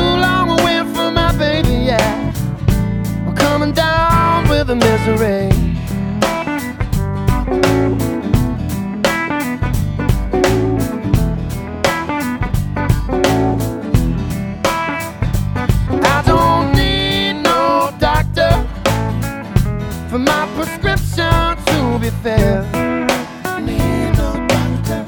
long away from my baby, yeah. I'm coming down with the misery. I don't need no doctor for my prescription to be filled. Need no doctor.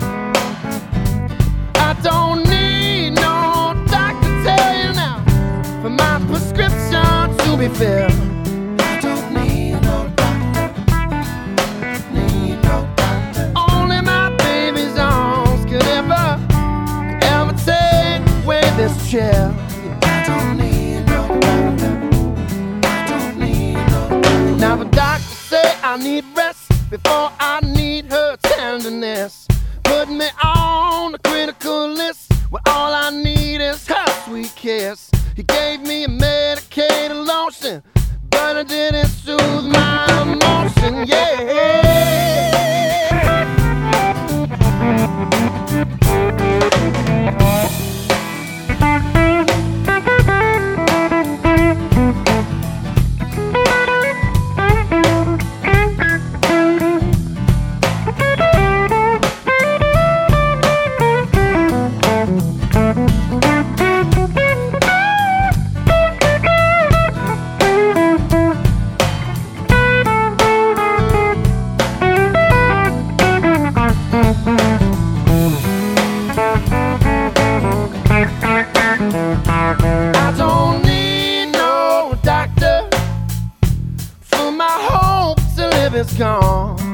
I don't need no doctor, tell you now, for my prescription to be filled. I don't need no doctor. Need no doctor. Only my baby's arms could ever take away this chill. I don't need no doctor. I don't need no doctor. Now the doctor say I need rest before I need her tenderness. Put me on the critical list where all I need is her sweet kiss. He gave me a medicated lotion, but it didn't soothe my emotion, yeah. I don't need no doctor, for my hope to live is gone.